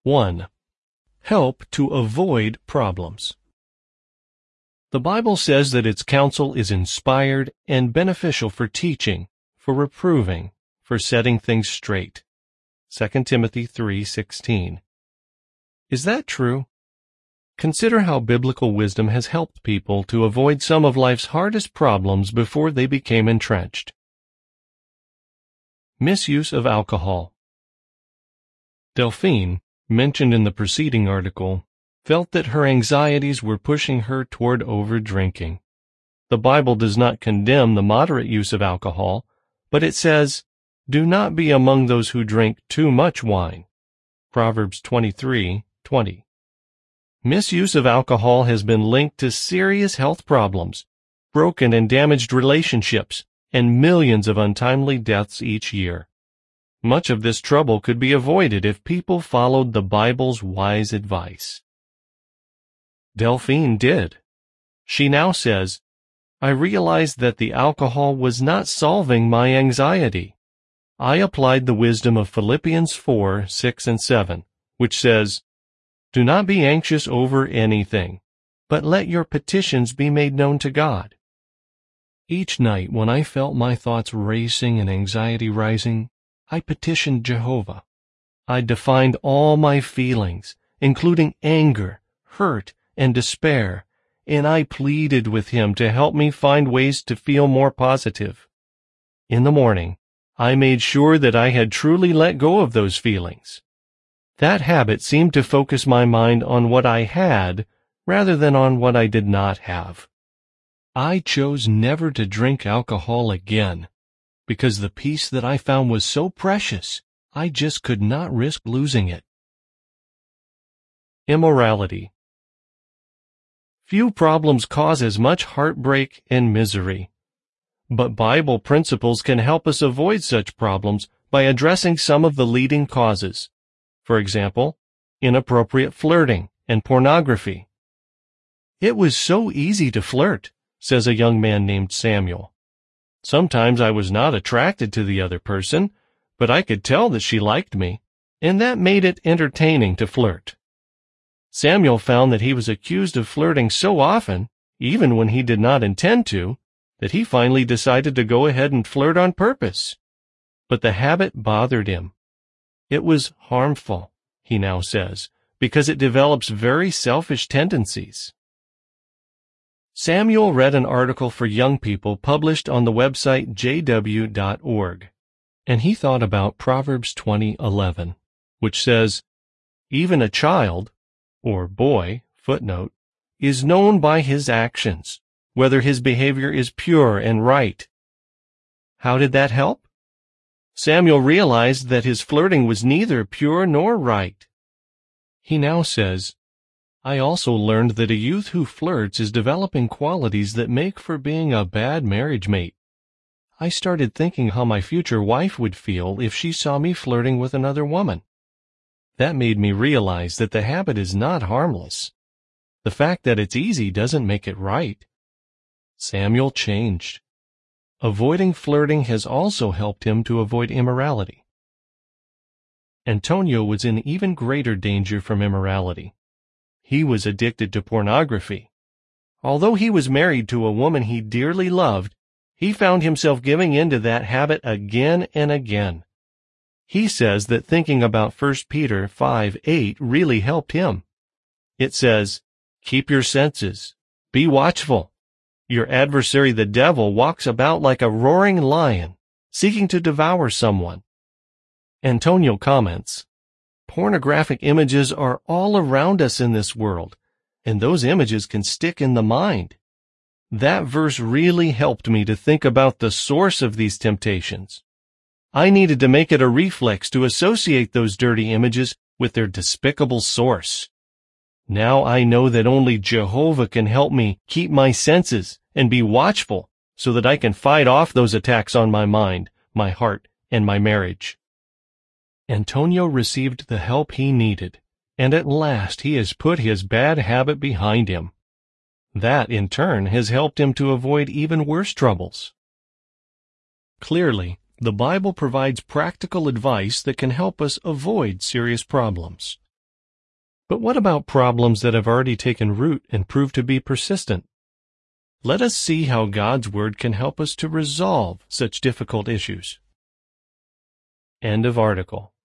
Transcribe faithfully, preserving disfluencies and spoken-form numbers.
one. Help to avoid problems. The Bible says that its counsel is inspired and beneficial for teaching, for reproving, for setting things straight. Second Timothy three sixteen. Is that true? Consider how biblical wisdom has helped people to avoid some of life's hardest problems before they became entrenched. Misuse of alcohol. Delphine, mentioned in the preceding article, felt that her anxieties were pushing her toward over-drinking. The Bible does not condemn the moderate use of alcohol, but it says, "Do not be among those who drink too much wine." Proverbs twenty-three twenty. Misuse of alcohol has been linked to serious health problems, broken and damaged relationships, and millions of untimely deaths each year. Much of this trouble could be avoided if people followed the Bible's wise advice. Delphine did. She now says, "I realized that the alcohol was not solving my anxiety. I applied the wisdom of Philippians four six and seven, which says, 'Do not be anxious over anything, but let your petitions be made known to God.' Each night when I felt my thoughts racing and anxiety rising, I petitioned Jehovah. I defined all my feelings, including anger, hurt, and despair, and I pleaded with Him to help me find ways to feel more positive. In the morning, I made sure that I had truly let go of those feelings. That habit seemed to focus my mind on what I had rather than on what I did not have. I chose never to drink alcohol again because the peace that I found was so precious, I just could not risk losing it." Immorality. Few problems cause as much heartbreak and misery. But Bible principles can help us avoid such problems by addressing some of the leading causes. For example, inappropriate flirting and pornography. "It was so easy to flirt," says a young man named Samuel. "Sometimes I was not attracted to the other person, but I could tell that she liked me, and that made it entertaining to flirt." Samuel found that he was accused of flirting so often, even when he did not intend to, that he finally decided to go ahead and flirt on purpose. But the habit bothered him. It was harmful, he now says, because it develops very selfish tendencies. Samuel read an article for young people published on the website j w dot org, and he thought about Proverbs twenty eleven, which says, "Even a child, or boy, footnote, is known by his actions, whether his behavior is pure and right." How did that help? Samuel realized that his flirting was neither pure nor right. He now says, "I also learned that a youth who flirts is developing qualities that make for being a bad marriage mate. I started thinking how my future wife would feel if she saw me flirting with another woman. That made me realize that the habit is not harmless. The fact that it's easy doesn't make it right." Samuel changed. Avoiding flirting has also helped him to avoid immorality. Antonio was in even greater danger from immorality. He was addicted to pornography. Although he was married to a woman he dearly loved, he found himself giving in to that habit again and again. He says that thinking about First Peter five eight really helped him. It says, "Keep your senses. Be watchful. Your adversary the devil walks about like a roaring lion, seeking to devour someone." Antonio comments, "Pornographic images are all around us in this world, and those images can stick in the mind." That verse really helped me to think about the source of these temptations. I needed to make it a reflex to associate those dirty images with their despicable source. Now I know that only Jehovah can help me keep my senses and be watchful so that I can fight off those attacks on my mind, my heart, and my marriage. Antonio received the help he needed, and at last he has put his bad habit behind him. That, in turn, has helped him to avoid even worse troubles. Clearly, the Bible provides practical advice that can help us avoid serious problems. But what about problems that have already taken root and proved to be persistent? Let us see how God's Word can help us to resolve such difficult issues. End of article.